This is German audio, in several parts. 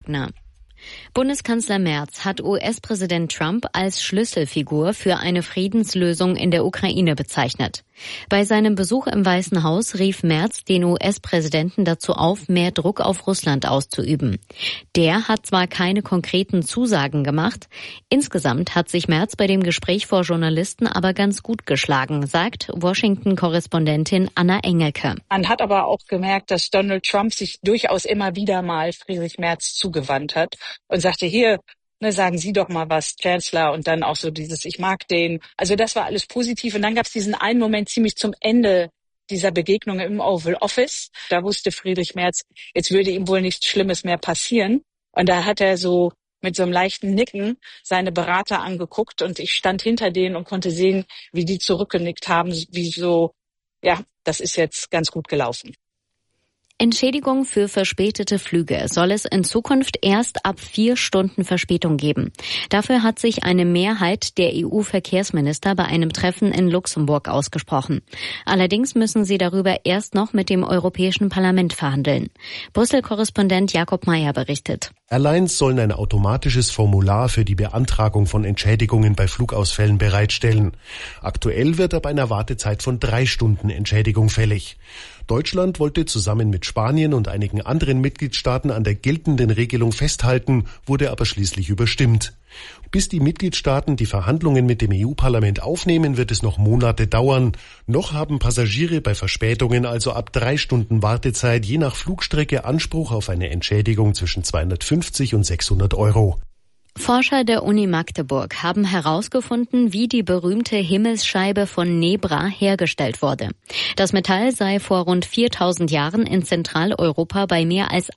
Wagner. Bundeskanzler Merz hat US-Präsident Trump als Schlüsselfigur für eine Friedenslösung in der Ukraine bezeichnet. Bei seinem Besuch im Weißen Haus rief Merz den US-Präsidenten dazu auf, mehr Druck auf Russland auszuüben. Der hat zwar keine konkreten Zusagen gemacht, insgesamt hat sich Merz bei dem Gespräch vor Journalisten aber ganz gut geschlagen, sagt Washington-Korrespondentin Anna Engelke. Man hat aber auch gemerkt, dass Donald Trump sich durchaus immer wieder mal Friedrich Merz zugewandt hat und sagte, hier, sagen Sie doch mal was, Chancellor, und dann auch so dieses, ich mag den. Also das war alles positiv. Und dann gab es diesen einen Moment ziemlich zum Ende dieser Begegnung im Oval Office. Da wusste Friedrich Merz, jetzt würde ihm wohl nichts Schlimmes mehr passieren. Und da hat er so mit so einem leichten Nicken seine Berater angeguckt und ich stand hinter denen und konnte sehen, wie die zurückgenickt haben, wie so, ja, das ist jetzt ganz gut gelaufen. Entschädigung für verspätete Flüge soll es in Zukunft erst ab 4 Stunden Verspätung geben. Dafür hat sich eine Mehrheit der EU-Verkehrsminister bei einem Treffen in Luxemburg ausgesprochen. Allerdings müssen sie darüber erst noch mit dem Europäischen Parlament verhandeln. Brüssel-Korrespondent Jakob Mayer berichtet. Airlines sollen ein automatisches Formular für die Beantragung von Entschädigungen bei Flugausfällen bereitstellen. Aktuell wird ab einer Wartezeit von 3 Stunden Entschädigung fällig. Deutschland wollte zusammen mit Spanien und einigen anderen Mitgliedstaaten an der geltenden Regelung festhalten, wurde aber schließlich überstimmt. Bis die Mitgliedstaaten die Verhandlungen mit dem EU-Parlament aufnehmen, wird es noch Monate dauern. Noch haben Passagiere bei Verspätungen also ab 3 Stunden Wartezeit je nach Flugstrecke Anspruch auf eine Entschädigung zwischen 250 und 600 Euro. Forscher der Uni Magdeburg haben herausgefunden, wie die berühmte Himmelsscheibe von Nebra hergestellt wurde. Das Metall sei vor rund 4000 Jahren in Zentraleuropa bei mehr als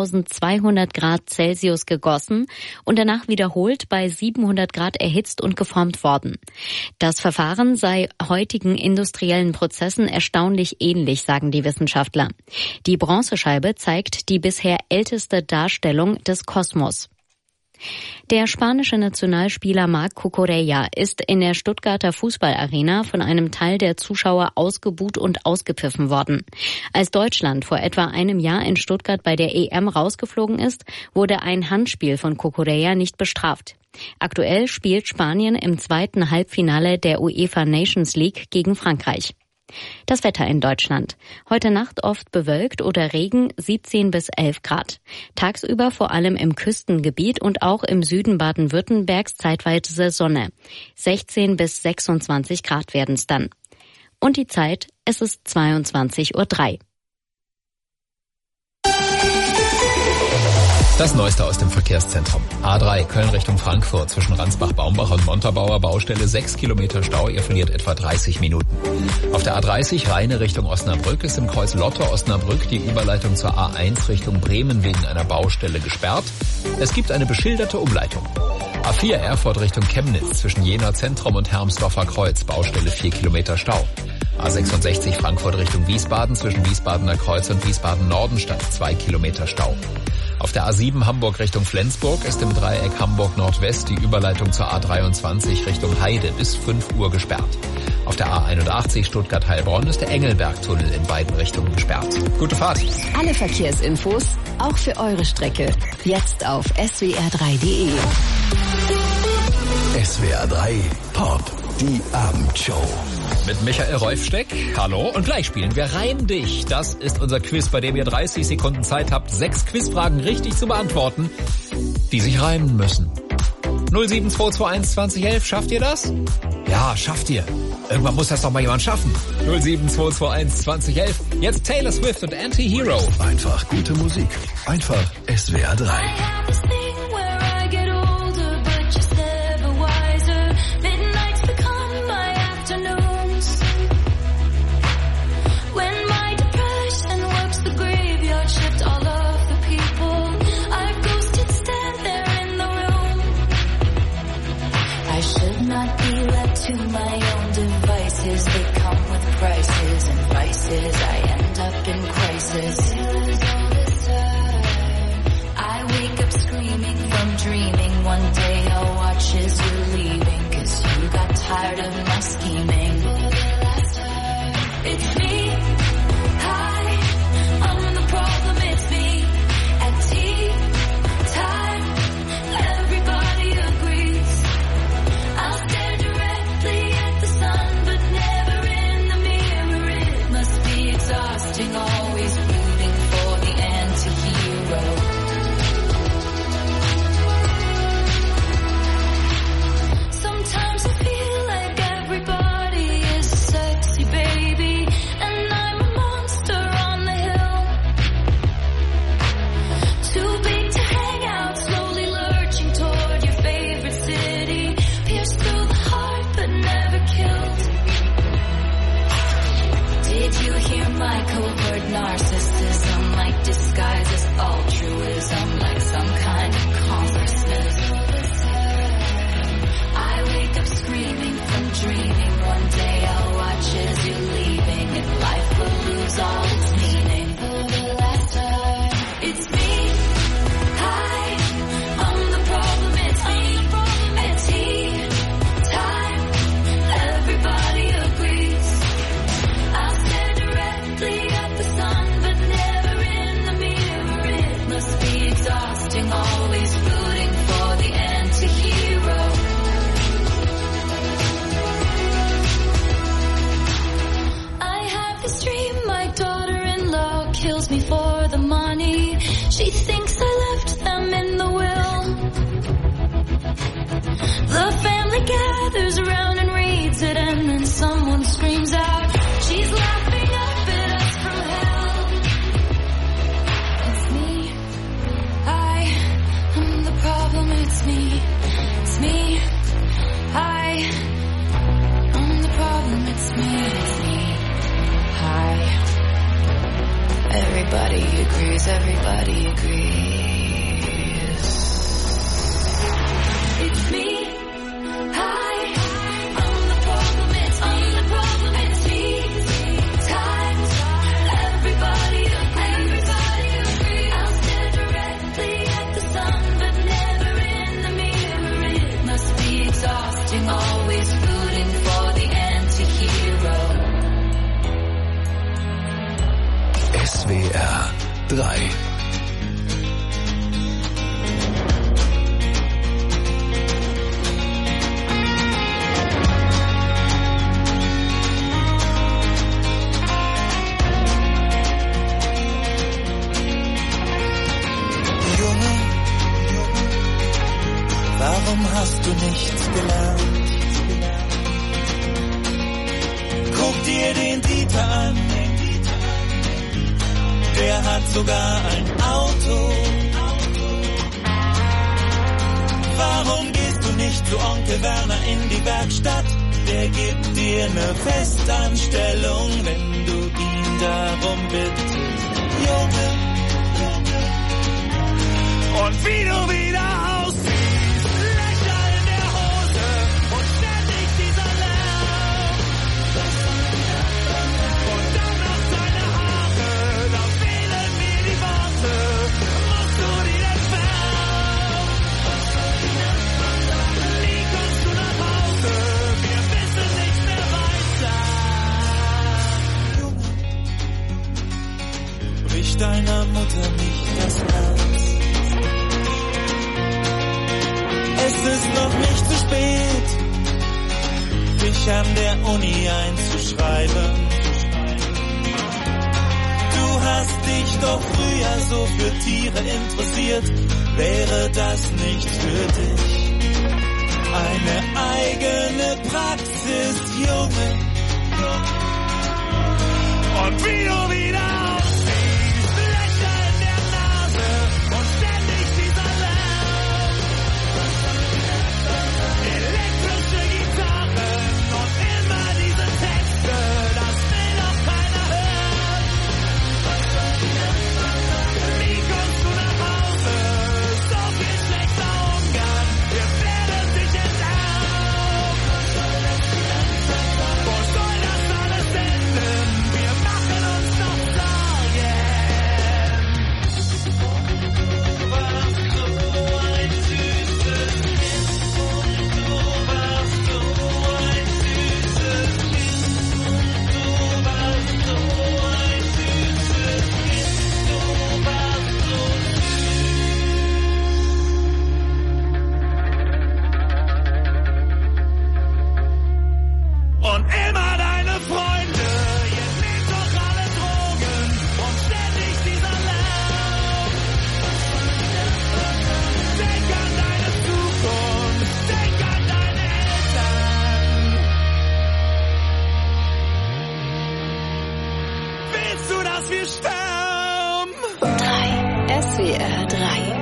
1200 Grad Celsius gegossen und danach wiederholt bei 700 Grad erhitzt und geformt worden. Das Verfahren sei heutigen industriellen Prozessen erstaunlich ähnlich, sagen die Wissenschaftler. Die Bronzescheibe zeigt die bisher älteste Darstellung des Kosmos. Der spanische Nationalspieler Marc Cucurella ist in der Stuttgarter Fußballarena von einem Teil der Zuschauer ausgebuht und ausgepfiffen worden. Als Deutschland vor etwa einem Jahr in Stuttgart bei der EM rausgeflogen ist, wurde ein Handspiel von Cucurella nicht bestraft. Aktuell spielt Spanien im 2. Halbfinale der UEFA Nations League gegen Frankreich. Das Wetter in Deutschland. Heute Nacht oft bewölkt oder Regen, 17 bis 11 Grad. Tagsüber vor allem im Küstengebiet und auch im Süden Baden-Württembergs zeitweise Sonne. 16 bis 26 Grad werden es dann. Und die Zeit, es ist 22:03 Uhr. Das Neueste aus dem Verkehrszentrum. A3 Köln Richtung Frankfurt zwischen Ransbach-Baumbach und Montabaur Baustelle 6 Kilometer Stau. Ihr verliert etwa 30 Minuten. Auf der A30 Rheine Richtung Osnabrück ist im Kreuz Lotte-Osnabrück die Überleitung zur A1 Richtung Bremen wegen einer Baustelle gesperrt. Es gibt eine beschilderte Umleitung. A4 Erfurt Richtung Chemnitz zwischen Jena Zentrum und Hermsdorfer Kreuz. Baustelle 4 Kilometer Stau. A66 Frankfurt Richtung Wiesbaden zwischen Wiesbadener Kreuz und Wiesbaden Nordenstadt 2 Kilometer Stau. Auf der A7 Hamburg Richtung Flensburg ist im Dreieck Hamburg Nordwest die Überleitung zur A23 Richtung Heide bis 5 Uhr gesperrt. Auf der A81 Stuttgart-Heilbronn ist der Engelberg-Tunnel in beiden Richtungen gesperrt. Gute Fahrt! Alle Verkehrsinfos, auch für eure Strecke, jetzt auf swr3.de. SWR 3 Pop, die Abendshow. Mit Michael Rolfsteck. Hallo. Und gleich spielen wir Reim dich. Das ist unser Quiz, bei dem ihr 30 Sekunden Zeit habt, 6 Quizfragen richtig zu beantworten, die sich reimen müssen. 07221 2011, schafft ihr das? Ja, schafft ihr. Irgendwann muss das doch mal jemand schaffen. 07221 2011. Jetzt Taylor Swift und Anti-Hero. Einfach gute Musik. Einfach SWR 3. To my own devices, they come with prices and vices. I end up in crisis. I wake up screaming from dreaming. One day I'll watch as you're leaving, 'cause you got tired of my scheming. It's me. Hi, I'm the problem. It's me. At tea time. I'm the problem, it's me. Hi. Everybody agrees. It's me. Hi. I'm the problem, it's me. Times. Everybody agrees. I'll stare directly at the sun, but never in the mirror. It must be exhausting, always rooting for the anti-hero. SWR 3. Warum hast du nichts gelernt? Guck dir den Dieter an, der hat sogar ein Auto. Warum gehst du nicht zu Onkel Werner in die Werkstatt? Der gibt dir eine Festanstellung, wenn du ihn darum bittest. Junge, und wie du wieder aussiehst, Löcher in der Hose und ständig dieser Lärm. Und dann noch deine Haare, da fehlen mir die Worte, musst du die entfernen. Nie kommst du nach Hause, wir wissen nichts mehr weiter. Brich deiner Mutter nicht das Herz. Es ist noch nicht zu spät, dich an der Uni einzuschreiben. Du hast dich doch früher so für Tiere interessiert, wäre das nicht für dich? Eine eigene Praxis, Junge. Und wie du wieder aussiehst, Löcher in der Nase und ständig dieser Lärm. Elektrische Gitarren und immer diese Texte, das will doch keiner hören. Nie kommst du nach Hause, so viel schlechter Umgang, wir werden dich enterben. Wo soll das alles enden? Wir machen uns noch Sorgen. Du warst so ein süßes Kind. Du warst so ein süßes Kind. Du warst so ein süßes Kind. Du warst so süß. Und immer deine Freunde, ihr nehmt doch alle Drogen und ständig dieser Lärm. Denk an deine Zukunft, denk an deine Eltern. Willst du, dass wir sterben? 3. SWR 3.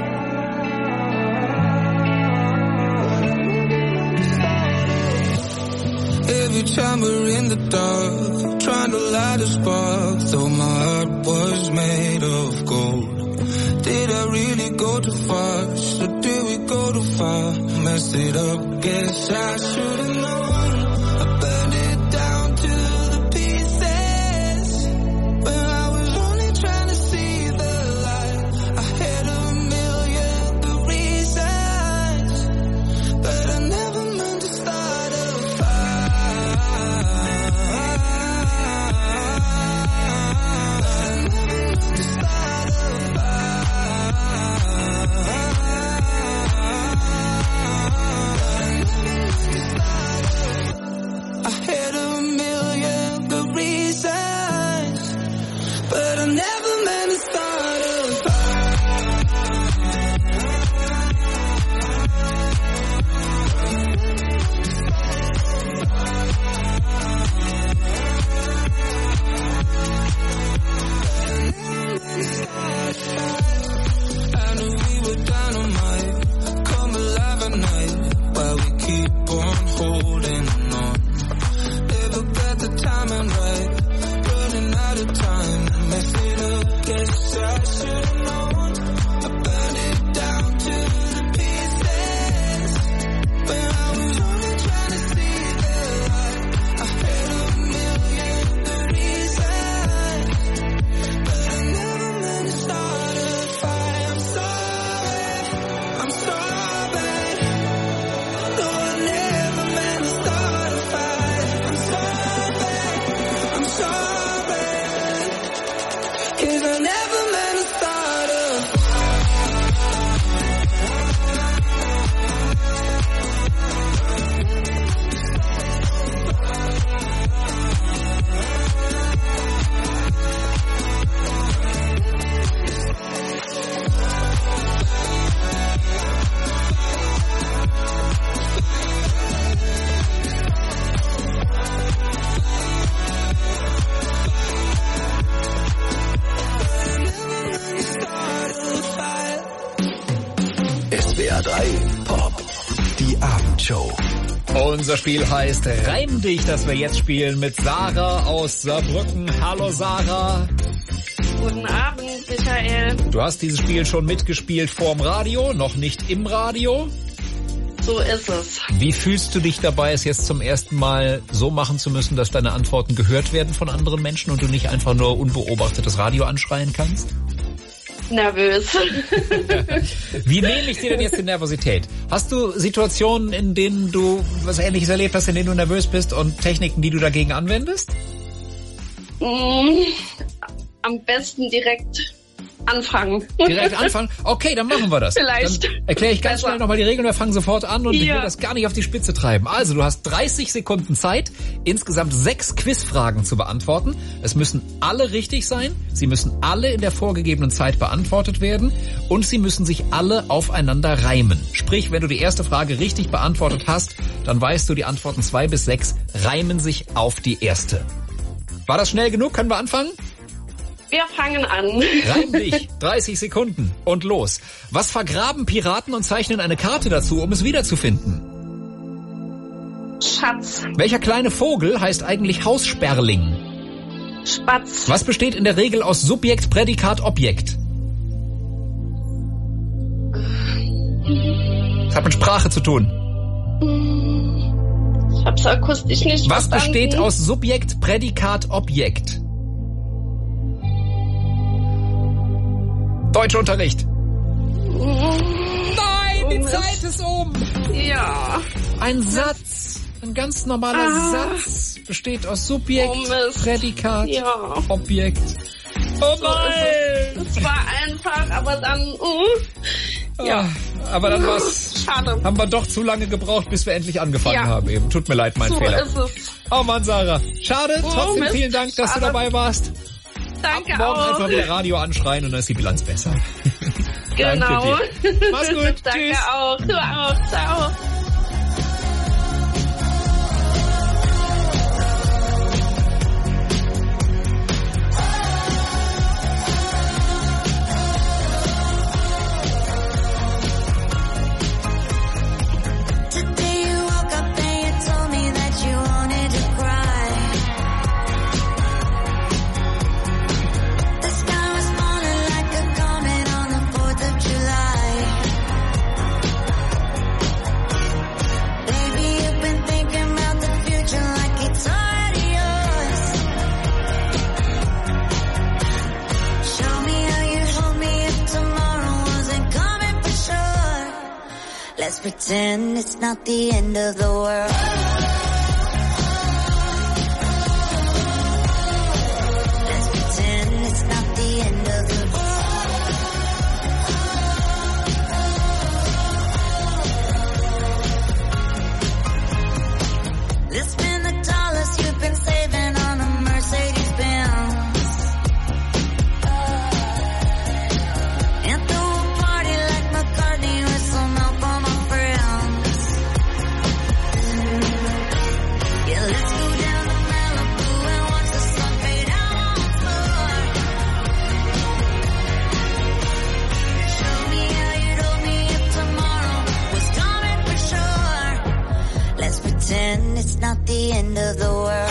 Every time we're in the dark, trying to light a spark, though my heart was made of gold. Did I really go too fast, or did we go too far? Messed it up, guess I should've known. I burned it down to the pieces, when I was only trying to see the light. I had a million good reasons, but I never meant to start a SWR 3 Pop. Die Abendshow. Unser Spiel heißt Reim dich, das wir jetzt spielen mit Sarah aus Saarbrücken. Hallo Sarah. Guten Abend, Michael. Du hast dieses Spiel schon mitgespielt vorm Radio, noch nicht im Radio. So ist es. Wie fühlst du dich dabei, es jetzt zum ersten Mal so machen zu müssen, dass deine Antworten gehört werden von anderen Menschen und du nicht einfach nur unbeobachtetes Radio anschreien kannst? Nervös. Wie nehme ich dir denn jetzt die Nervosität? Hast du Situationen, in denen du was Ähnliches erlebt hast, in denen du nervös bist und Techniken, die du dagegen anwendest? Am besten direkt anfangen. Direkt anfangen? Okay, dann machen wir das. Vielleicht. Dann erkläre ich ganz schnell nochmal die Regeln. Wir fangen sofort an und ich will das gar nicht auf die Spitze treiben. Also, du hast 30 Sekunden Zeit, insgesamt 6 Quizfragen zu beantworten. Es müssen alle richtig sein. Sie müssen alle in der vorgegebenen Zeit beantwortet werden. Und sie müssen sich alle aufeinander reimen. Sprich, wenn du die erste Frage richtig beantwortet hast, dann weißt du, die Antworten 2 bis 6 reimen sich auf die erste. War das schnell genug? Können wir anfangen? Wir fangen an. Reim dich. 30 Sekunden. Und los. Was vergraben Piraten und zeichnen eine Karte dazu, um es wiederzufinden? Schatz. Welcher kleine Vogel heißt eigentlich Haussperling? Spatz. Was besteht in der Regel aus Subjekt, Prädikat, Objekt? Das hat mit Sprache zu tun. Ich hab's akustisch nicht Was verstanden. besteht aus Subjekt, Prädikat, Objekt? Deutschunterricht. Nein, die Zeit ist um. Ja. Ein Satz, ein ganz normaler Satz besteht aus Subjekt, Prädikat, Objekt. Oh nein! Das war einfach, aber dann... Ja, aber dann war's. Schade. Haben wir doch zu lange gebraucht, bis wir endlich angefangen haben eben. Tut mir leid, mein Fehler. So ist es. Oh Mann, Sarah. Schade, trotzdem Mist. vielen Dank, dass du dabei warst. Danke Ab morgen auch. einfach wieder Radio anschreien und dann ist die Bilanz besser. Genau. Danke dir. Mach's gut. Danke Tschüss. auch. Du auch. Ciao. Let's pretend it's not the end of the world. Let's pretend it's not the end of the world. Let's spend the dollars you've been saving on a Mercedes-Benz. And throw a party like McCartney with some help from my friends. Yeah, let's go down to Malibu and watch the sun fade out on the floor. Show me how you told me if tomorrow was coming for sure. Let's pretend it's not the end of the world.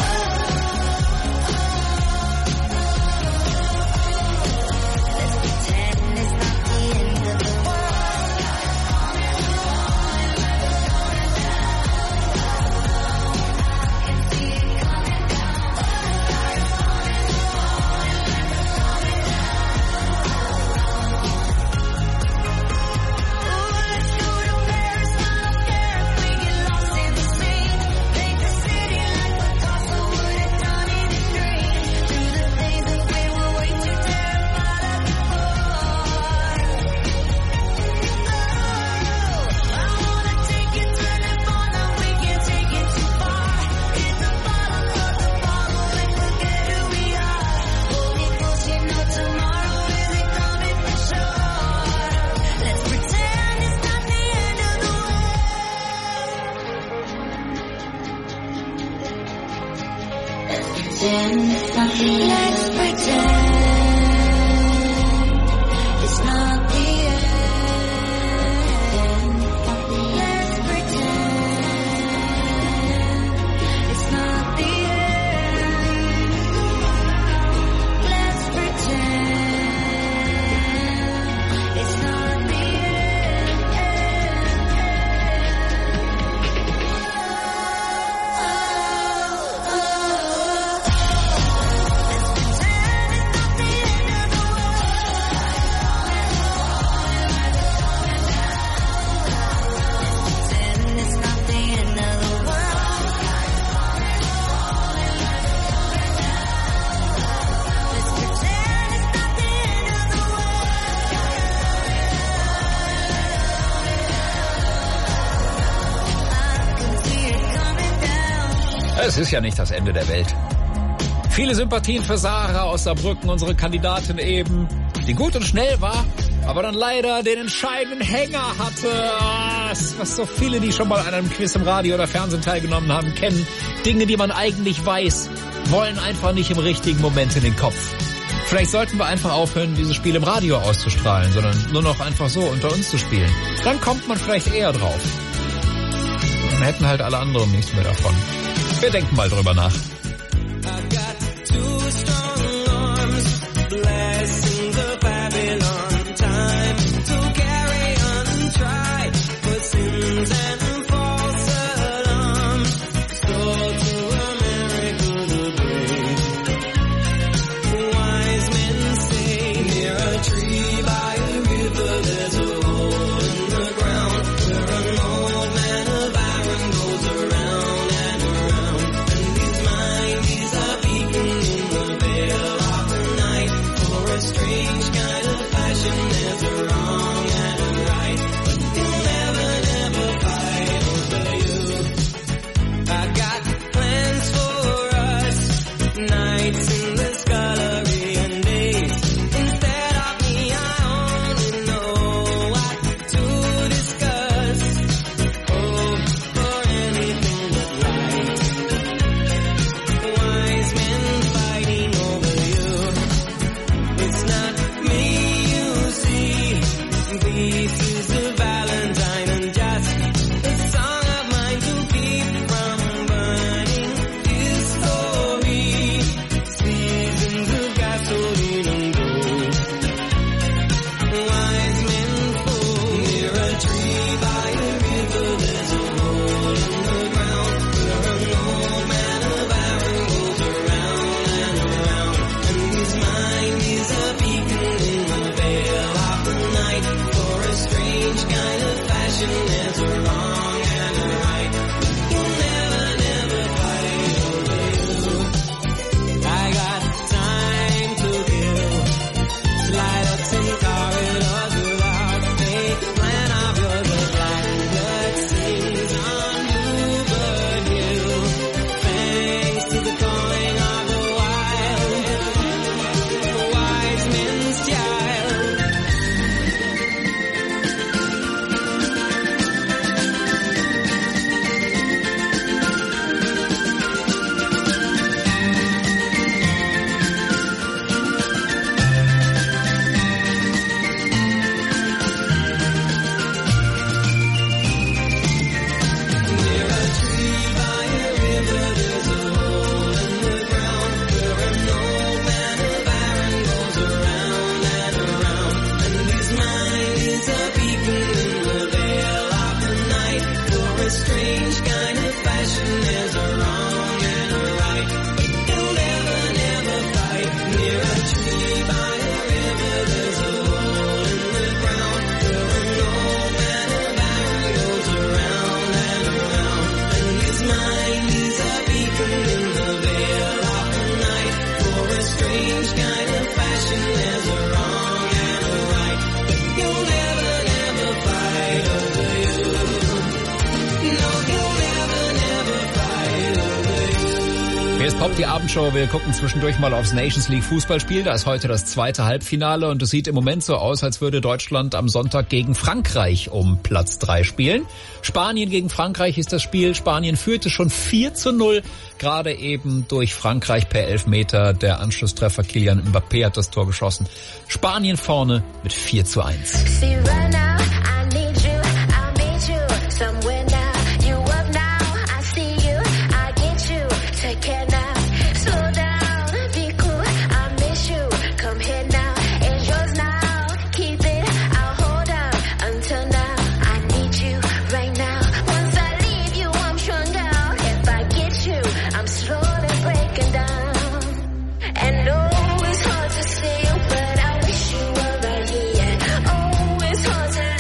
Let's pretend it's not the end. Es ist ja nicht das Ende der Welt. Viele Sympathien für Sarah aus Saarbrücken, unsere Kandidatin eben, die gut und schnell war, aber dann leider den entscheidenden Hänger hatte. Was so viele, die schon mal an einem Quiz im Radio oder Fernsehen teilgenommen haben, kennen. Dinge, die man eigentlich weiß, wollen einfach nicht im richtigen Moment in den Kopf. Vielleicht sollten wir einfach aufhören, dieses Spiel im Radio auszustrahlen, sondern nur noch einfach so unter uns zu spielen. Dann kommt man vielleicht eher drauf. Dann hätten halt alle anderen nichts mehr davon. Wir denken mal drüber nach. Die Abendshow, wir gucken zwischendurch mal aufs Nations League Fußballspiel. Da ist heute das zweite Halbfinale und es sieht im Moment so aus, als würde Deutschland am Sonntag gegen Frankreich um Platz 3 spielen. Spanien gegen Frankreich ist das Spiel. Spanien führte schon 4:0, gerade eben durch Frankreich per Elfmeter. Der Anschlusstreffer Kylian Mbappé hat das Tor geschossen. Spanien vorne mit 4:1. Hard to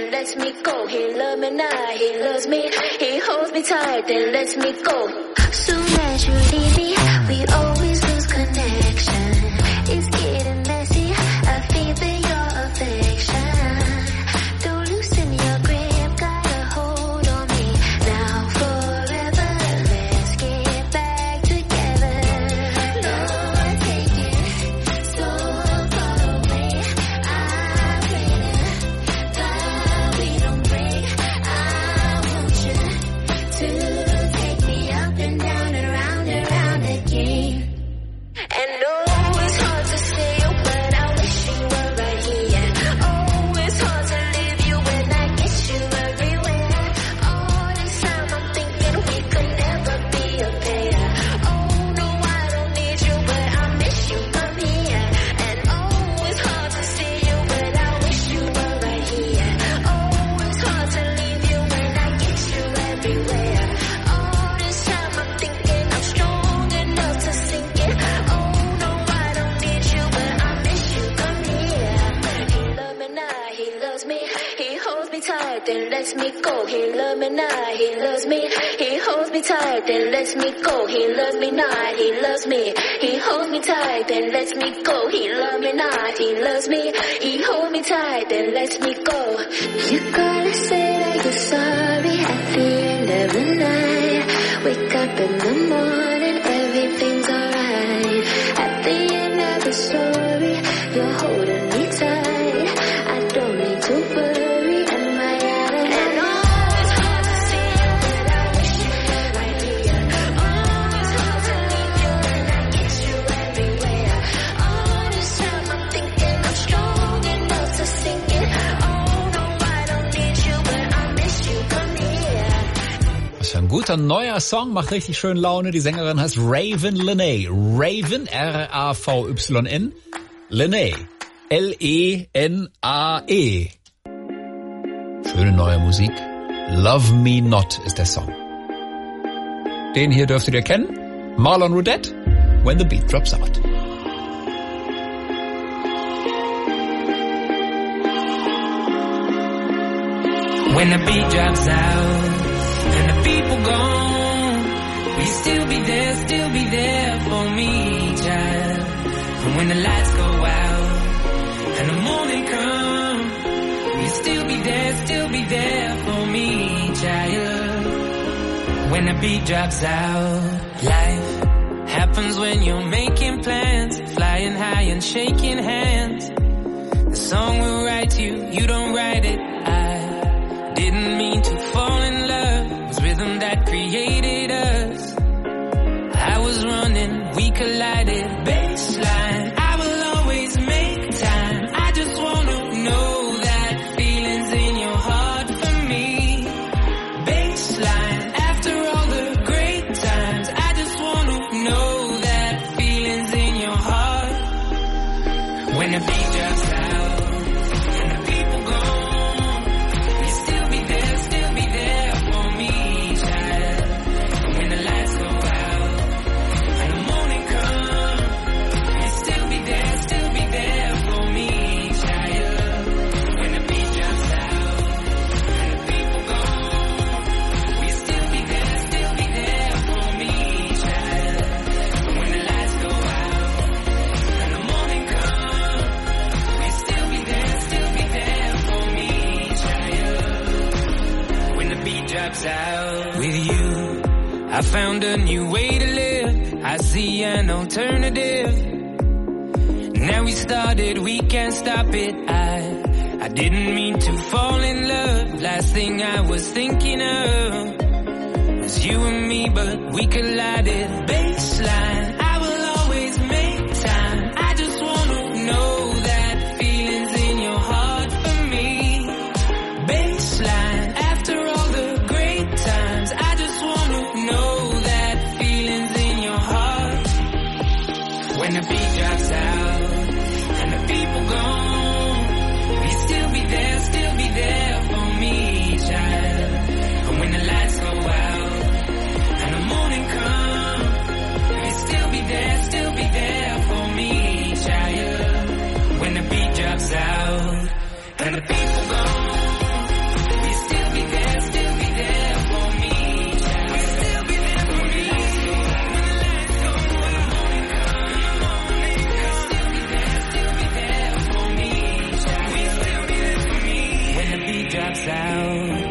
then lets me go. He loves me now, he loves me. He holds me tight, then lets me go. Soon as you leave me, we always lose connection. It's getting messy, I feel your affection. Don't loosen your grip, got a hold on me. Now forever, let's get back together. Lord, I take it so far away. I pray that we don't break. I want you to take me up and down and round again. And oh, it's hard to stay, but I wish you were right here. Oh, it's hard to leave you when I get you everywhere. All this time I'm thinking we could never be a pair. Oh, no, I don't need you, but I miss you, come here. And oh, it's hard to see you, but I wish you were right here. Oh, it's hard to leave you when I get you everywhere. All this time I'm thinking I'm strong enough to sink it. Oh, no, I don't need you, but I miss you, come here. He loves me now, he loves me. He holds me tight, then lets me go. He loves me now, he loves me. He holds me tight, then lets me go. He loves me now, he loves me. He holds me tight, then lets me go. He loves me now, he loves me. He holds me tight, then lets me go. You gotta say that you're sorry at the end of the night. Wake up in the morning, everything's alright. At the end of the story, you're holding me tight. I don't need to worry, am I out of hand? Oh, it's hard to see you, but I wish you were right here. Oh, it's hard to leave you when I get you everywhere. All this time I'm thinking I'm strong enough to sink it. Oh, no, I don't need you, but I miss you, come here. Was für ein guter neuer Song, macht richtig schön Laune. Die Sängerin heißt Raven Lenae. Raven, R-A-V-Y-N. Lenae, L-E-N-A-E. Schöne neue Musik. Love Me Not ist der Song. Den hier dürftet ihr kennen. Marlon Rudette, When the Beat Drops Out. When the beat drops out and the people gone, will you still be there for me, child? And when the lights go out and the morning come, will you still be there for me, child? When the beat drops out, life happens when you're making plans, flying high and shaking hands. The song will write you, you don't write it. I didn't mean to fall in love. It was rhythm that created us. I was running, we collided. Baseline, I will always make time. I just wanna know that feelings in your heart for me. Baseline, after all the great times, I just wanna know that feelings in your heart. When the beat drops out and the people gone, will you still be there for me, child? And when the lights go out and the morning comes, will you still be there for me, child? When the beat drops out and the people gone, will you still be there for me, child? And when the lights go out and the morning comes, will you still be there for me, child? When the beat drops out. With you, I found a new way to live. I see an alternative. Now we started, we can't stop it. I didn't mean to fall in love. Last thing I was thinking of was you and me, but we collided. Baseline, I will always make time. I just wanna know that feelings in your heart for me. Baseline, after all the great times, I just wanna know that feelings in your heart. When the beat drops out and the people gone, will you still be there for me, child? And when the lights go out and the morning comes, beat drops out.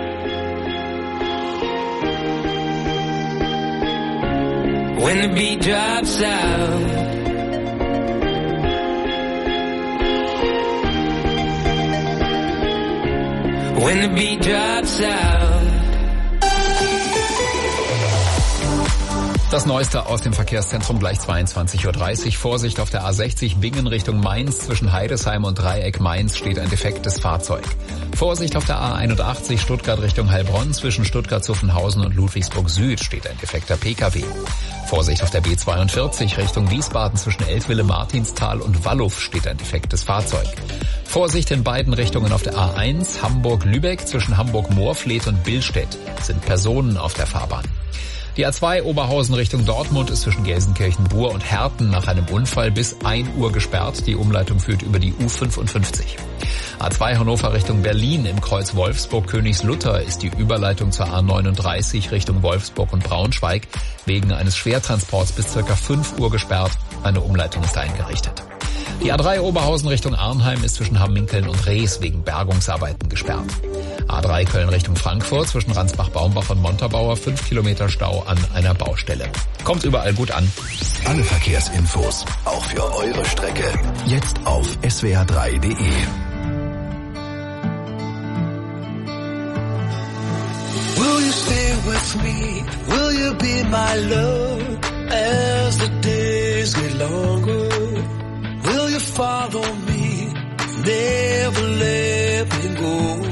When the beat drops out. When the beat drops out. Das Neueste aus dem Verkehrszentrum gleich 22:30 Uhr. Vorsicht auf der A60 Bingen Richtung Mainz. Zwischen Heidesheim und Dreieck Mainz steht ein defektes Fahrzeug. Vorsicht auf der A81 Stuttgart Richtung Heilbronn. Zwischen Stuttgart-Zuffenhausen und Ludwigsburg Süd steht ein defekter Pkw. Vorsicht auf der B42 Richtung Wiesbaden. Zwischen Eltville-Martinsthal und Walluff steht ein defektes Fahrzeug. Vorsicht in beiden Richtungen auf der A1 Hamburg-Lübeck. Zwischen Hamburg-Moorfleet und Billstedt sind Personen auf der Fahrbahn. Die A2 Oberhausen Richtung Dortmund ist zwischen Gelsenkirchen-Bur und Herten nach einem Unfall bis 1 Uhr gesperrt. Die Umleitung führt über die U55. A2 Hannover Richtung Berlin im Kreuz Wolfsburg-Königslutter ist die Überleitung zur A39 Richtung Wolfsburg und Braunschweig wegen eines Schwertransports bis ca. 5 Uhr gesperrt. Eine Umleitung ist eingerichtet. Die A3 Oberhausen Richtung Arnheim ist zwischen Hamminkeln und Rees wegen Bergungsarbeiten gesperrt. A3 Köln Richtung Frankfurt zwischen Ransbach-Baumbach und Montabaur 5 Kilometer Stau an einer Baustelle. Kommt überall gut an. Alle Verkehrsinfos, auch für eure Strecke, jetzt auf swr3.de. Will you stay with me? Will you be my love as the days get longer? Will you follow me? Never let me go.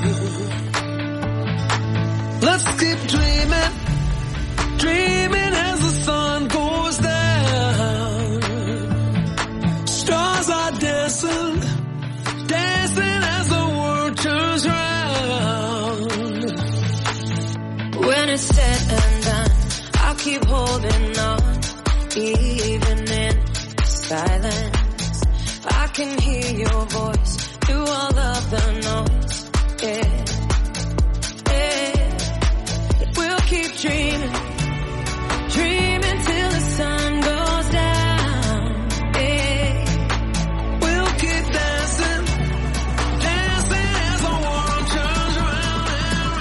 Let's keep dreaming, dreaming as the sun goes down. Stars are dancing, dancing as the world turns round. When it's said and done, I'll keep holding on, even in silence. I can hear your voice through all of the noise, yeah. Keep dreaming, dreaming till the sun goes down, yeah. We'll keep dancing, dancing as the world turns round and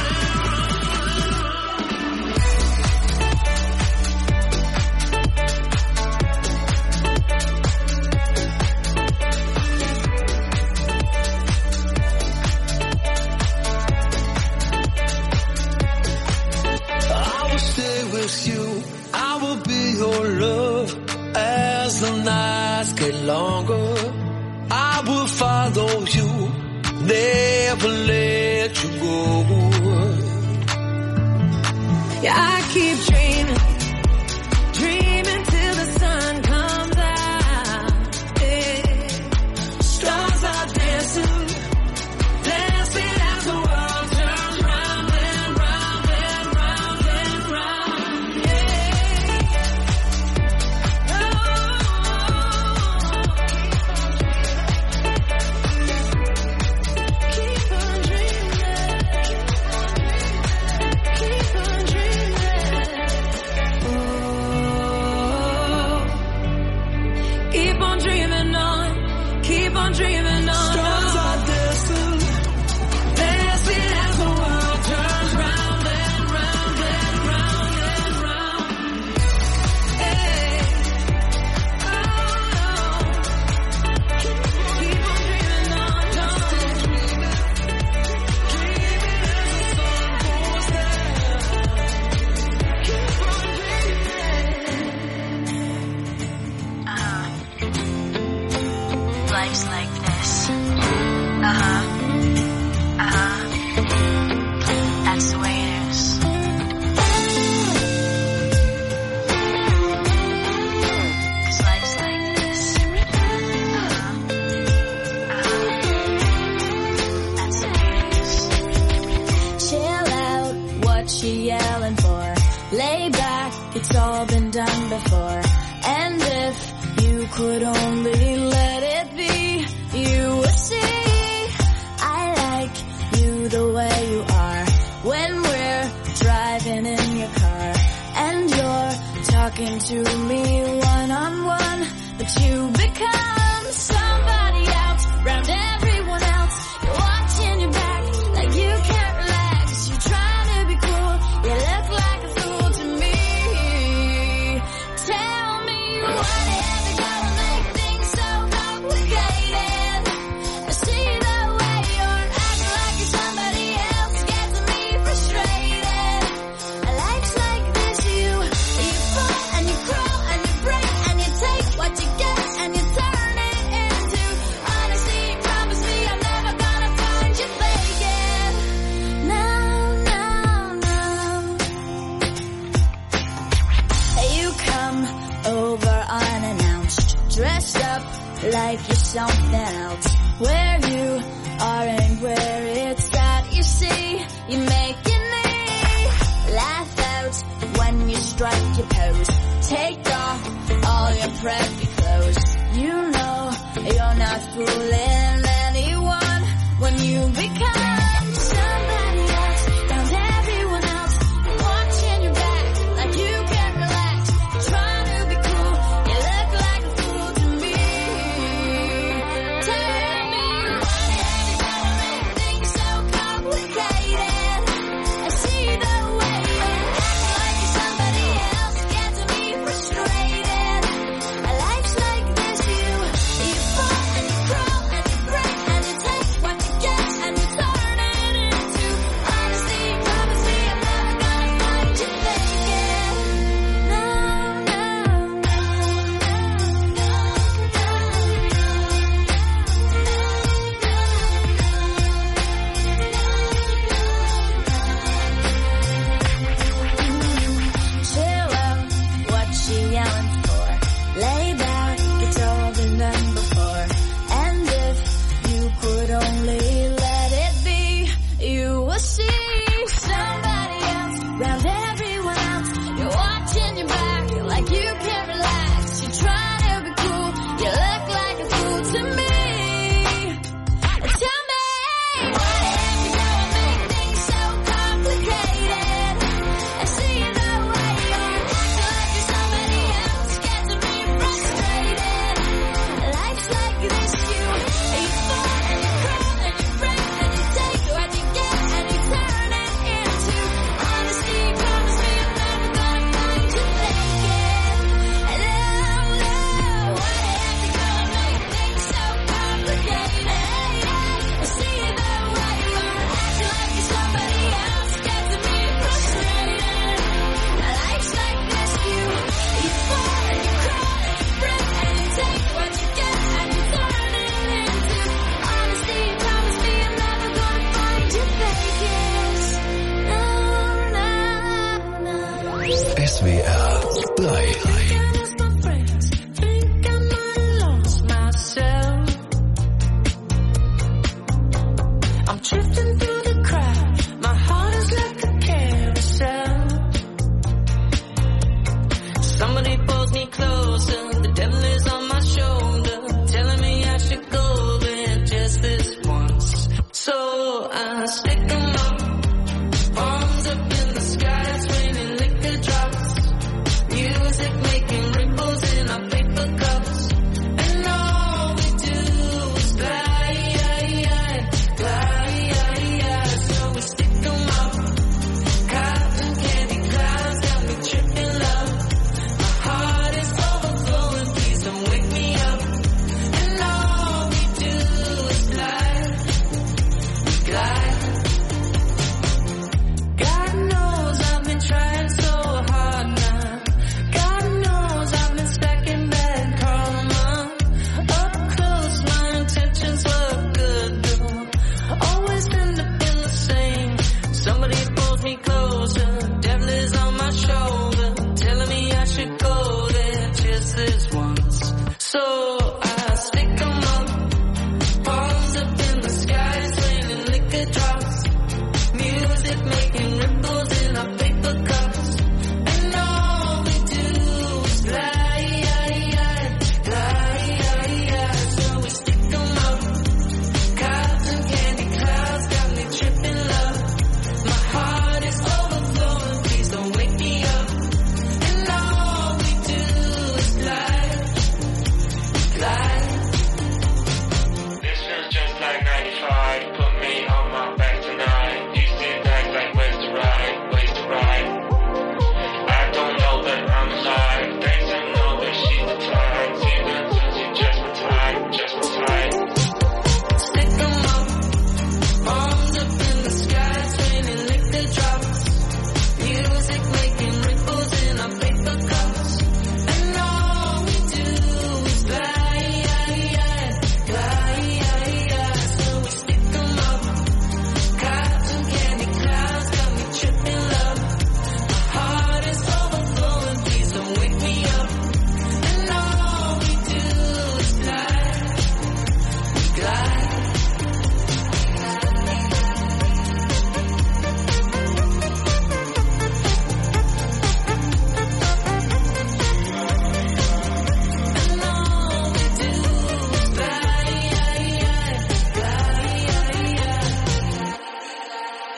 you, I will be your love as the nights get longer. I will follow you, never let you go. Yeah, I keep dreaming, dreaming till the sun comes out, yeah. Stars are dancing, dancing as the world turns round and round and round and round. Lay back, it's all been done before. And if you could only let it be, you would see I like you the way you are. When we're driving in your car and you're talking to me one-on-one, but you become somebody else around everyone else. You're watching like you're something else. Where you are and where it's at, you see, you're making me laugh out when you strike your pose. Take off all your preppy clothes. You know you're not fooling anyone when you become somebody else. Found everyone else watching your back like you can't relax. Trying to be cool, you look like a fool to me. Tell me why you make things so complicated. I see the way you're acting like you're somebody else, gets me frustrated. Life's like this, you fall and you crawl and you break and you take what you get and you turn it into honesty. Promise me I'm never gonna find you faking. No, no, no, chill out, what you yelling for? Lay back, it's all been done before. And if you could only let it be, you will see somebody else round everyone else. You're watching your back like you can't relax. You're trying to be cool, you look like a fool to me. Tell me, why have you gotta make things so complicated? I see the way you're acting like you're somebody else, gets me frustrated. Life's like this, you fall and you crawl and you break and you take what you get and you turn it into honesty. Promise me I'm never gonna find you faking. No, no, why have you gotta make things so complicated? I see the way you're acting like you're somebody else, gets me frustrated. Life's like this, you fall and you crawl and you break and you take what you get and you turn it into honesty. Promise me I'm never gonna find you faking. No, no, no. SWR 3. As my friends think I might have lost myself. I'm drifting through the crowd. My heart is like a carousel. Somebody pulls me closer. The devil is on my shoulder, telling me I should go there just this once. So I stick 'em up, arms up in the sky, it's raining liquor drops. Music making ripples in our paper cups. And all we do is glide, glide, glide.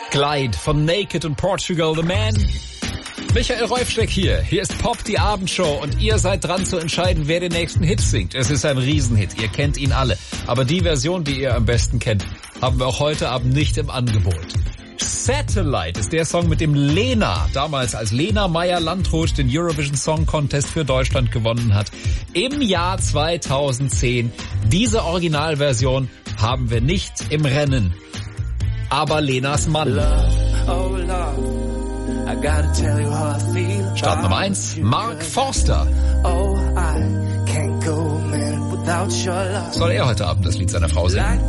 Glide von Naked und Portugal the Man. Michael Reufsteck hier. Hier ist Pop, die Abendshow. Und ihr seid dran zu entscheiden, wer den nächsten Hit singt. Es ist ein Riesenhit. Ihr kennt ihn alle. Aber die Version, die ihr am besten kennt, haben wir auch heute Abend nicht im Angebot. Satellite ist der Song, mit dem Lena, damals als Lena Meyer-Landrut, den Eurovision Song Contest für Deutschland gewonnen hat. Im Jahr 2010. Diese Originalversion haben wir nicht im Rennen. Aber Lenas Mann. Start Nummer 1, Mark Forster. Soll er heute Abend das Lied seiner Frau singen?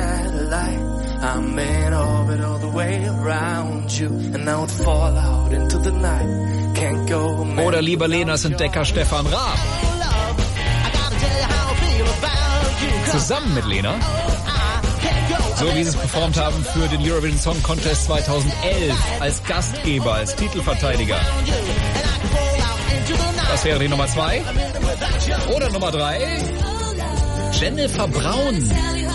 I'm in orbit all the way around you, and I would fall out into the night. Can't go. Oder lieber Lenas Entdecker Stefan Raab. Zusammen mit Lena. So wie sie es performt haben für den Eurovision Song Contest 2011 als Gastgeber, als Titelverteidiger. Das wäre die Nummer 2. Oder Nummer 3. Jennifer Braun.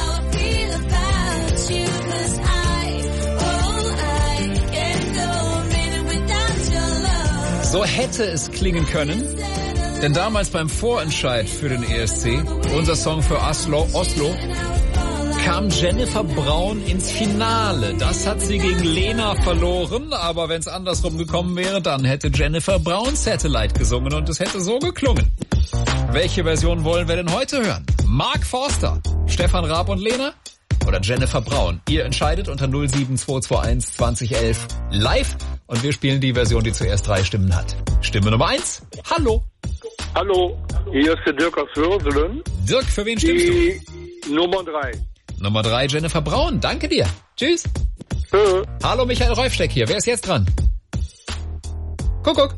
So hätte es klingen können, denn damals beim Vorentscheid für den ESC, unser Song für Oslo, kam Jennifer Braun ins Finale. Das hat sie gegen Lena verloren, aber wenn es andersrum gekommen wäre, dann hätte Jennifer Braun Satellite gesungen und es hätte so geklungen. Welche Version wollen wir denn heute hören? Mark Forster, Stefan Raab und Lena oder Jennifer Braun? Ihr entscheidet unter 07221 2011 live und wir spielen die Version, die zuerst 3 Stimmen hat. Stimme Nummer 1, hallo. Hallo, hier ist der Dirk aus Würselen. Dirk, für wen stimmst du? Nummer 3. Nummer 3, Jennifer Braun. Danke dir. Tschüss. Hallo, Michael Reufsteck hier. Wer ist jetzt dran? Kuckuck.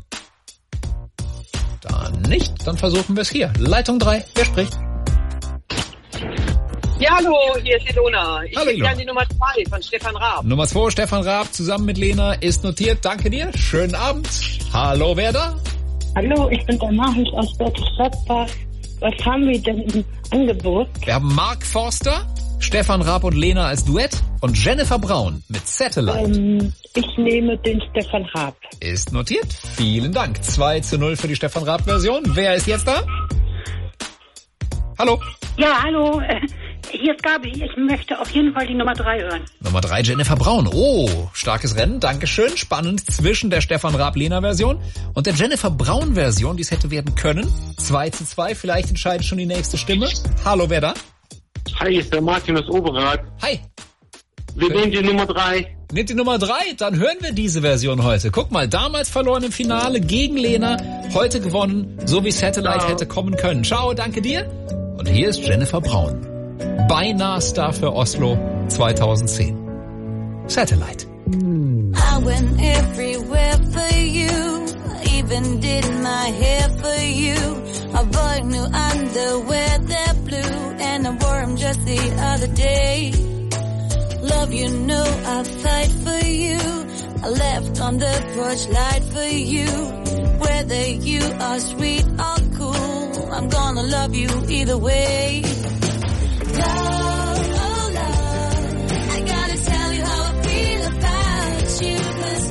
Dann nicht. Dann versuchen wir es hier. Leitung 3. Wer spricht? Ja, hallo, hier ist Ilona. Ich Hallo, hätte gerne die Nummer 2 von Stefan Raab. Nummer 2, Stefan Raab, zusammen mit Lena, ist notiert. Danke dir. Schönen Abend. Hallo, wer da? Hallo, ich bin der Marius aus Berchtesgaden. Was haben wir denn im Angebot? Wir haben Mark Forster, Stefan Raab und Lena als Duett und Jennifer Braun mit Satellite. Ich nehme den Stefan Raab. Ist notiert. Vielen Dank. 2:0 für die Stefan Raab-Version. Wer ist jetzt da? Hallo. Ja, hallo. Hier ist Gabi. Ich möchte auf jeden Fall die Nummer 3 hören. Nummer 3, Jennifer Braun. Oh, starkes Rennen. Dankeschön. Spannend zwischen der Stefan Raab-Lena-Version und der Jennifer Braun-Version, die es hätte werden können. 2:2. Vielleicht entscheidet schon die nächste Stimme. Hallo, wer da? Hi, hier ist der Martin aus Oberrat. Hi. Wir nehmen die Nummer 3. Nehmt die Nummer 3, dann hören wir diese Version heute. Guck mal, damals verloren im Finale gegen Lena, heute gewonnen, so wie Satellite hätte kommen können. Ciao, danke dir. Und hier ist Jennifer Braun. Beinahe Star für Oslo 2010. Satellite. I went everywhere for you, even did my hair for you. I bought new underwear, they're blue, and I wore them just the other day. Love, you know I fight for you. I left on the porch light for you. Whether you are sweet or cool, I'm gonna love you either way. Love, oh love, I gotta tell you how I feel about you, 'cause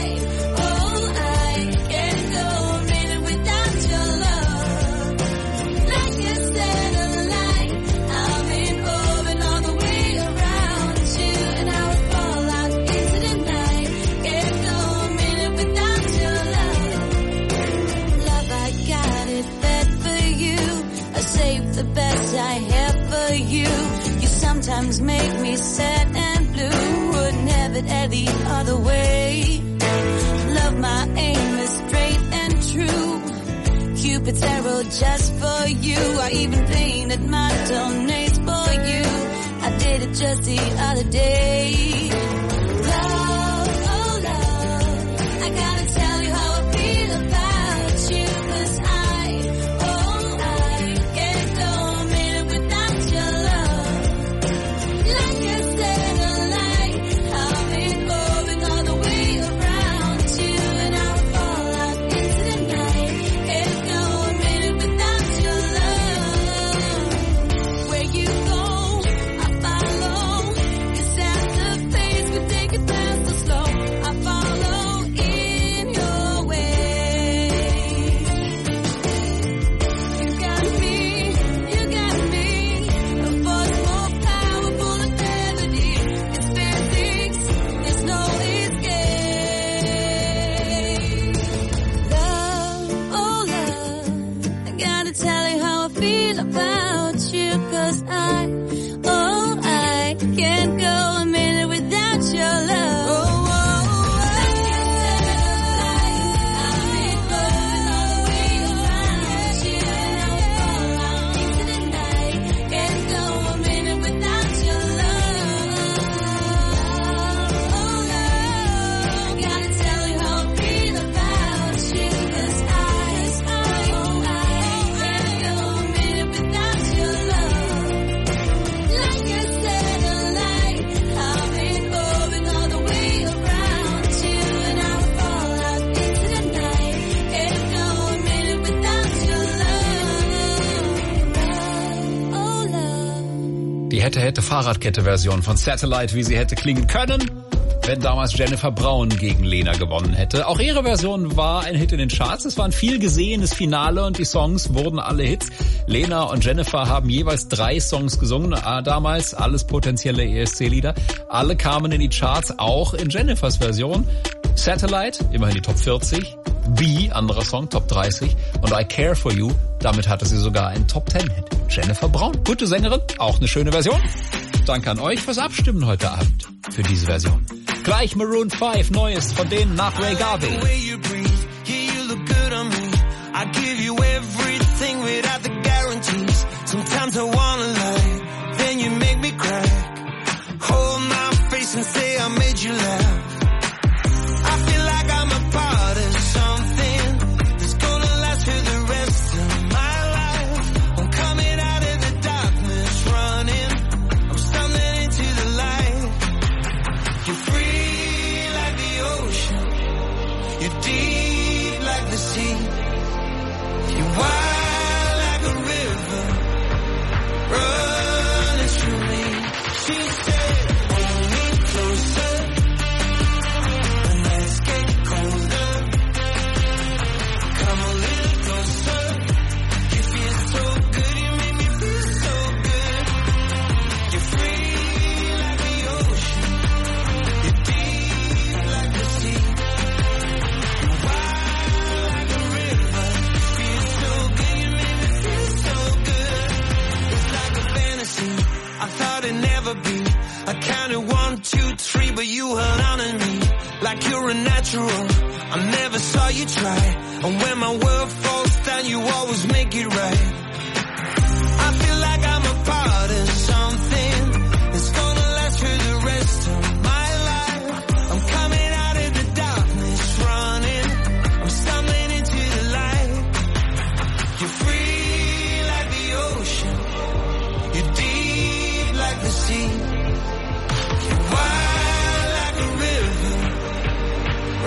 I can't go a minute without your love. Like you said, alive, I'm in orbit all the way around you, and I would fall out into the night. Can't go a minute without your love. Love, I got it bad for you. I saved the best I have for you. You sometimes make me sad and blue. Wouldn't have it any other way. Love, my aim is straight and true. Cupid's arrow just for you. I even painted my toenails for you. I did it just the other day. Love, oh love, I gotta tell you how I feel about you, 'cause I can't go a minute without your love. Like you said, alive, I'm in orbit all the way around you, and I would fall out into the night. Can't go a minute without your love. Where you go, I follow. Your Santa face would take it fast or slow. about you, 'cause I can't go a minute without your love. Die Hätte-Fahrradkette-Version von Satellite, wie sie hätte klingen können, wenn damals Jennifer Braun gegen Lena gewonnen hätte. Auch ihre Version war ein Hit in den Charts. Es war ein viel gesehenes Finale und die Songs wurden alle Hits. Lena und Jennifer haben jeweils 3 Songs gesungen. Damals alles potenzielle ESC-Lieder. Alle kamen in die Charts, auch in Jennifers Version. Satellite, immerhin die Top 40. B, anderer Song, Top 30. Und I Care For You, damit hatte sie sogar einen Top 10-Hit. Jennifer Braun, gute Sängerin, auch eine schöne Version. Danke an euch fürs Abstimmen heute Abend für diese Version. Gleich Maroon 5, Neues von denen nach Ray Garvey.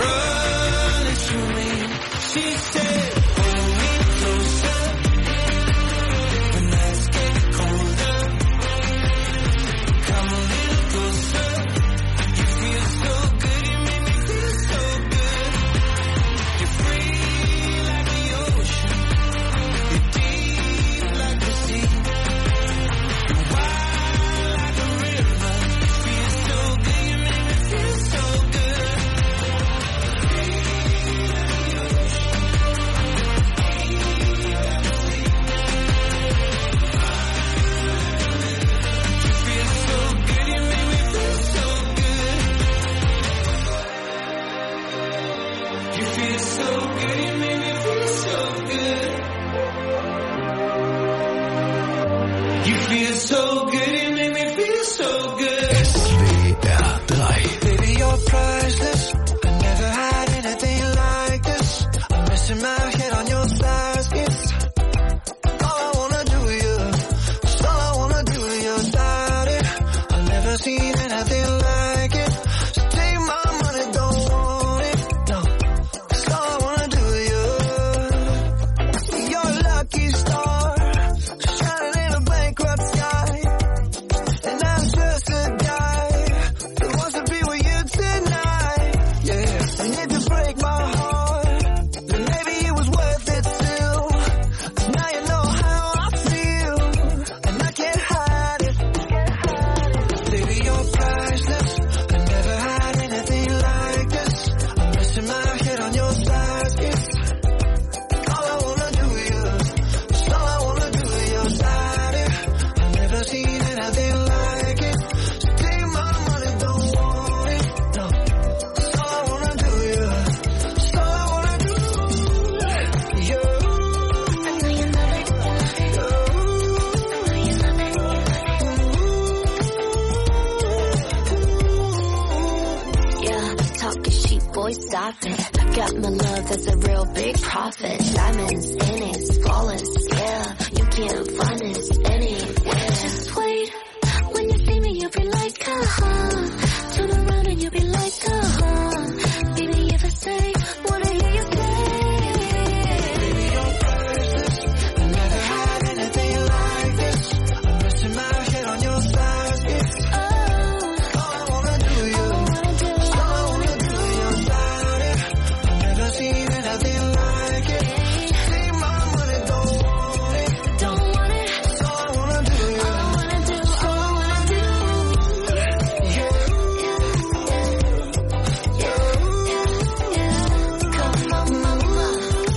She said, hold me closer. boy, stop it. Got my love, that's a real big profit. Diamonds in it, flawless, yeah. You can't find it anywhere. Just wait, when you see me, you'll be like, uh-huh. Turn around and you'll be like, uh-huh. Baby, if I say, wanna hear you say. Baby, you're priceless. I never had anything like this. I'm resting my head on your thighs. It's all I wanna do, you. All I wanna do, your body. I've never seen anything like it. See my money, don't want it. Don't want it. It's all I wanna do, you. All I wanna do, all I wanna do. Come on, mama.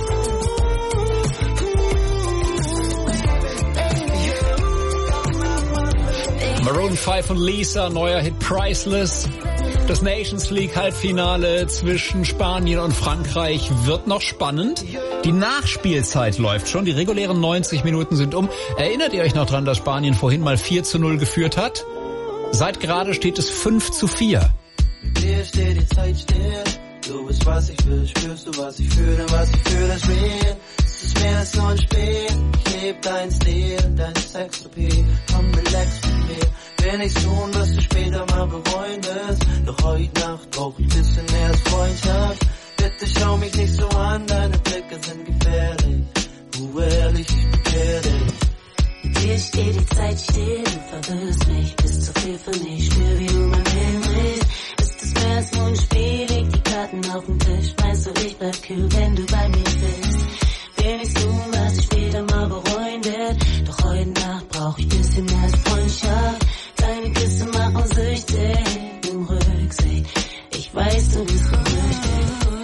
Maroon 5 und Lisa, neuer Hit Priceless. Das Nations League Halbfinale zwischen Spanien und Frankreich wird noch spannend. Die Nachspielzeit läuft schon, die regulären 90 Minuten sind um. Erinnert ihr euch noch dran, dass Spanien vorhin mal 4:0 geführt hat? Seit gerade steht es 5:4. Mit dir steht die Zeit still. Du bist, was ich will, spürst du, was ich fühle, was ich fühle, ist real. Es ist mehr als nur ein Spiel. Ich lieb dein Stil, dein Sexappeal. Komm, relax mit mir. Will nichts tun, was du später mal bereuen wirst. Doch heute Nacht brauch ich bisschen mehr als Freundschaft. Bitte schau mich nicht so an, deine Blicke sind gefährlich. Ehrlich, ich bekehr dich. Mit dir steht die Zeit still, du verwirrst mich, bist zu viel für mich, spür wie du mein Leben drehst. Ist es mehr als nur ein Spiel, leg die Karten auf den Tisch, weißt du, ich bleib kühl, wenn du bei mir bist. Will nichts tun, was ich später mal bereuen werd, doch heute Nacht brauch ich bisschen mehr als Freundschaft. Deine Küsse machen süchtig, nimm Rücksicht, ich weiß, du bist berüchtigt.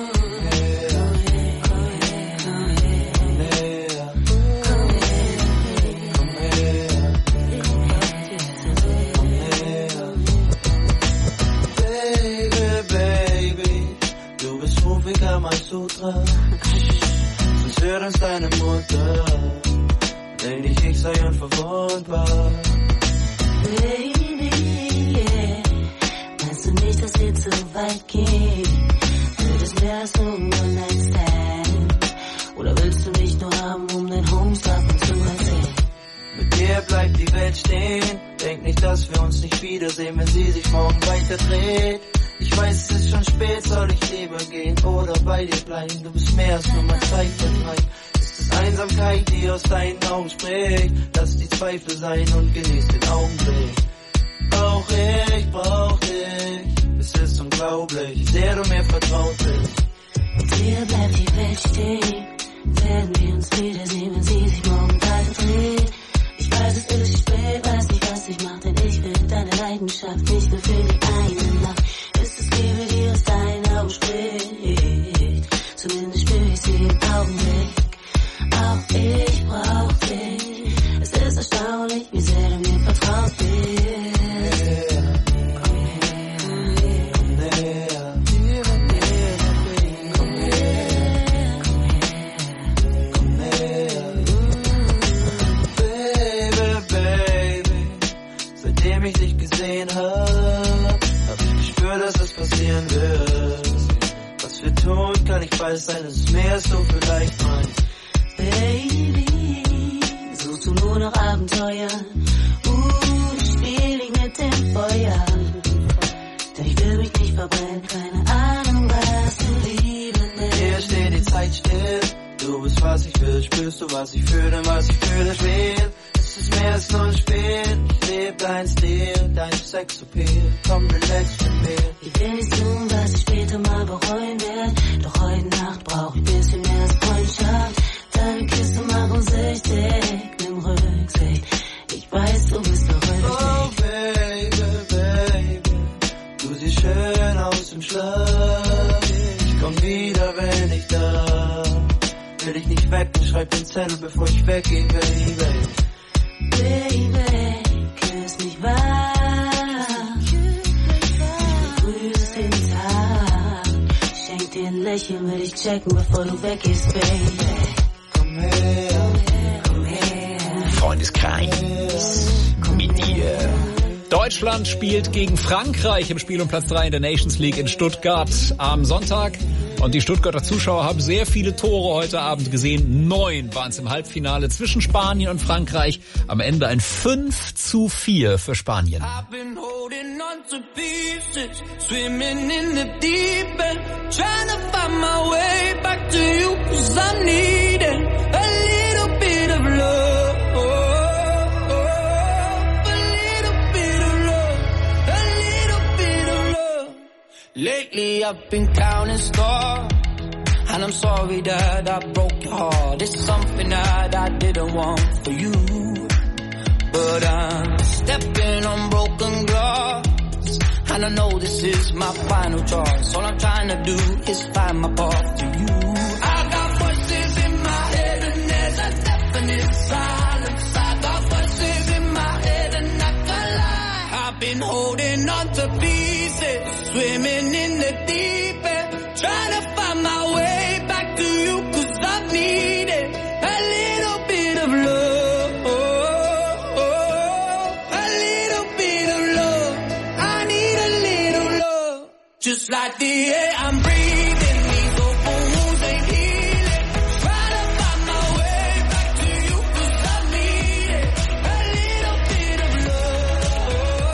Sutra. Sonst hört uns deine Mutter. Denk ich sei unverwundbar. Baby, yeah. Meinst du nicht, dass wir zu weit gehen? Wird es mehr als nur ein One-Night-Stand? Oder willst du mich nur haben, um den Homestuff zu erzählen? Mit dir bleibt die Welt stehen. Denk nicht, dass wir uns nicht wiedersehen, wenn sie sich morgen weiter dreht. Ich weiß, es ist schon spät, soll ich lieber gehen oder bei dir bleiben? Du bist mehr als nur mein Zeitvertreib. Ist es Einsamkeit, die aus deinen Augen spricht? Lass die Zweifel sein und genieß den Augenblick. Auch ich brauch dich, es ist unglaublich, wie sehr du mir vertraut bist. Mit dir bleibt die Welt stehen, werden wir uns wiedersehen, wenn sie sich morgen weiter dreht. Ich weiß, es ist spät, weiß nicht, was ich mach, denn ich will deine Leidenschaft nicht nur für die eine Nacht. Ist es Liebe, die aus deinen Augen spricht, zumindest spür ich sie im Augenblick. Auch ich brauch dich, es ist erstaunlich, wie sehr du mir vertraut bist. Ich dich gesehen hab ich gespürt, dass es passieren wird. Was wir tun, kann ich weiß sein, es ist mehr als du vielleicht meinst. Baby, suchst du nur noch Abenteuer? Ich spiel nicht mit dem Feuer. Denn ich will mich nicht verbrennen, keine Ahnung, was du Liebe nennst. Hier steht die Zeit still, du bist, was ich will, spürst du, was ich fühle, was ich fühle, ist real. Es ist mehr als nur ein Spiel, ich lebe dein Stil, dein Sexappeal, komm relax mit mir. Ich will nicht tun, was ich später mal bereuen werd, doch heute Nacht brauch ich bisschen mehr als Freundschaft. Deine Küsse machen süchtig, nimm Rücksicht, ich weiß, du bist berüchtigt. Oh baby, baby, du siehst schön aus im Schlaf, ich komm wieder, wenn ich darf. Will dich nicht wecken, schreib den Zettel, bevor ich weggehe, baby. Baby, küss mich wach. Ich begrüße den Tag. Schenk dir ein Lächeln, will ich checken, bevor du weggehst, Baby. Komm her, Freundeskreis mit dir. Deutschland spielt gegen Frankreich im Spiel um Platz 3 in der Nations League in Stuttgart am Sonntag. Und die Stuttgarter Zuschauer haben sehr viele Tore heute Abend gesehen. 9 waren es im Halbfinale zwischen Spanien und Frankreich. Am Ende ein 5:4 für Spanien. Lately I've been counting stars, and I'm sorry that I broke your heart. It's something that I didn't want for you, but I'm stepping on broken glass, and I know this is my final choice. All I'm trying to do is find my path to you. I got voices in my head and there's a definite silence. I got voices in my head and I can't lie. I've been holding on to pieces, swimming in the deep end, trying to find my way back to you, 'cause I've needed a little bit of love, a little bit of love. I need a little love, just like the air I'm breathing. These open wounds ain't healing, trying to find my way back to you, 'cause I've needed a little bit of love,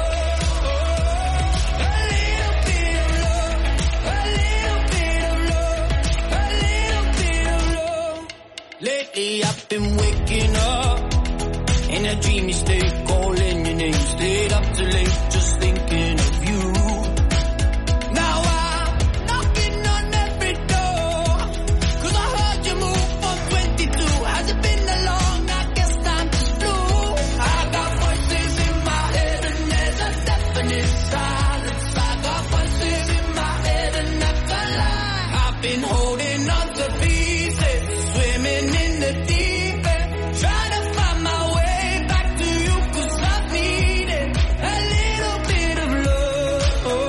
a little bit of love, a little bit of love, a little bit of love. Lately I've been waking up in a dreamy state, calling your name, stayed up too late just thinking of you. Now I'm knocking on every door, 'cause I heard you move from 22. Has it been that long? I guess time just flew. I got voices in my head and there's a definite silence. I got voices in my head and I can't lie. I've been holding on to pieces, swimming in the deep end, trying to find my way back to you, 'cause I've needed a little bit of love,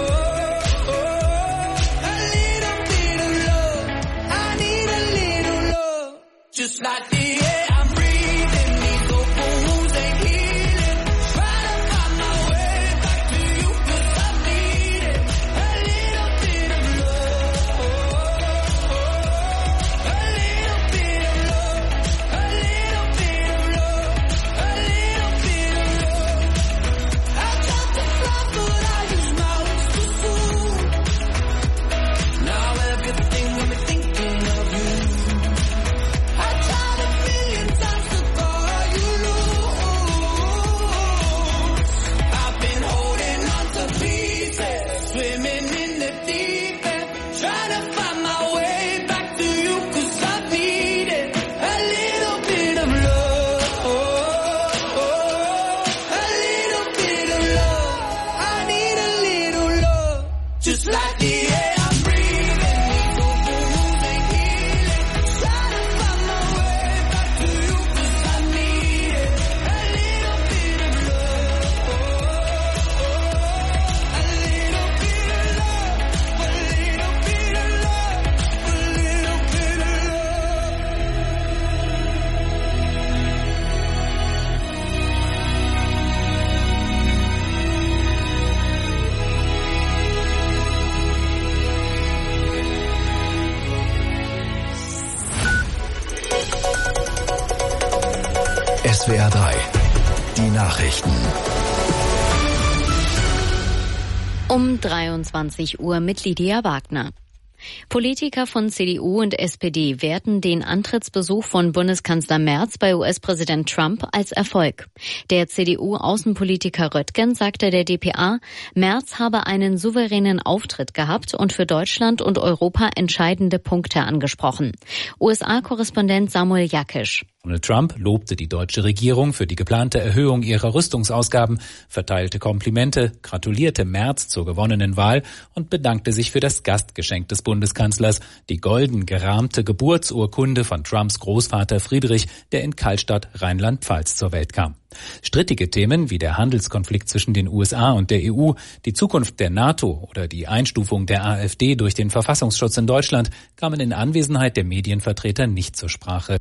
a little bit of love. I need a little love, just like the air I'm breathing. These open wounds ain't healing, trying to find my way back to you, 'cause I've needed a little bit of love, a little bit of love, a little bit of love, a little bit of love. I tried to fly but I used my wings too soon. Now everything got me thinking of you. I tried a million times to call you loose. I've been holding on to pieces, swimming in the deep end, trying to find my way back to you, 'cause I've needed a little bit of love, a little bit of love. I need a little love, just like the air I'm breathing. These open wounds ain't healing, trying to find my way back to you, 'cause I needed a little bit of love, a little bit of love, a little bit of love, a little bit of SWR 3, die Nachrichten. Um 23 Uhr mit Lydia Wagner. Politiker von CDU und SPD werten den Antrittsbesuch von Bundeskanzler Merz bei US-Präsident Trump als Erfolg. Der CDU-Außenpolitiker Röttgen sagte der dpa, Merz habe einen souveränen Auftritt gehabt und für Deutschland und Europa entscheidende Punkte angesprochen. USA-Korrespondent Samuel Jakisch. Donald Trump lobte die deutsche Regierung für die geplante Erhöhung ihrer Rüstungsausgaben, verteilte Komplimente, gratulierte Merz zur gewonnenen Wahl und bedankte sich für das Gastgeschenk des Bundeskanzlers, die golden gerahmte Geburtsurkunde von Trumps Großvater Friedrich, der in Kallstadt, Rheinland-Pfalz, zur Welt kam. Strittige Themen wie der Handelskonflikt zwischen den USA und der EU, die Zukunft der NATO oder die Einstufung der AfD durch den Verfassungsschutz in Deutschland kamen in Anwesenheit der Medienvertreter nicht zur Sprache.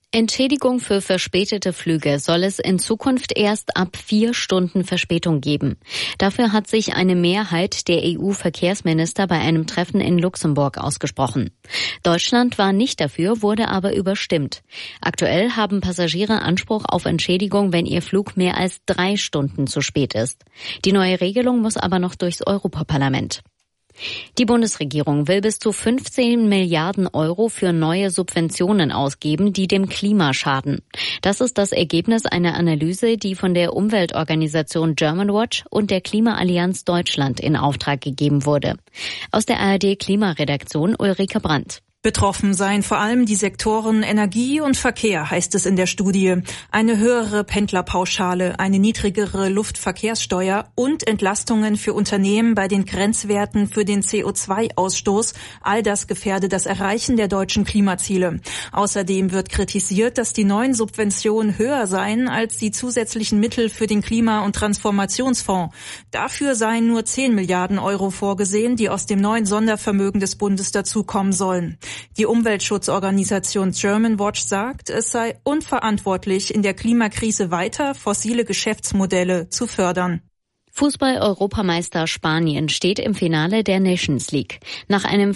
Entschädigung für verspätete Flüge soll es in Zukunft erst ab 4 Stunden Verspätung geben. Dafür hat sich eine Mehrheit der EU-Verkehrsminister bei einem Treffen in Luxemburg ausgesprochen. Deutschland war nicht dafür, wurde aber überstimmt. Aktuell haben Passagiere Anspruch auf Entschädigung, wenn ihr Flug mehr als 3 Stunden zu spät ist. Die neue Regelung muss aber noch durchs Europaparlament. Die Bundesregierung will bis zu 15 Milliarden Euro für neue Subventionen ausgeben, die dem Klima schaden. Das ist das Ergebnis einer Analyse, die von der Umweltorganisation Germanwatch und der Klimaallianz Deutschland in Auftrag gegeben wurde. Aus der ARD-Klimaredaktion Ulrike Brandt. Betroffen seien vor allem die Sektoren Energie und Verkehr, heißt es in der Studie. Eine höhere Pendlerpauschale, eine niedrigere Luftverkehrssteuer und Entlastungen für Unternehmen bei den Grenzwerten für den CO2-Ausstoß. All das gefährde das Erreichen der deutschen Klimaziele. Außerdem wird kritisiert, dass die neuen Subventionen höher seien als die zusätzlichen Mittel für den Klima- und Transformationsfonds. Dafür seien nur 10 Milliarden Euro vorgesehen, die aus dem neuen Sondervermögen des Bundes dazukommen sollen. Die Umweltschutzorganisation Germanwatch sagt, es sei unverantwortlich, in der Klimakrise weiter fossile Geschäftsmodelle zu fördern. Fußball-Europameister Spanien steht im Finale der Nations League. Nach einem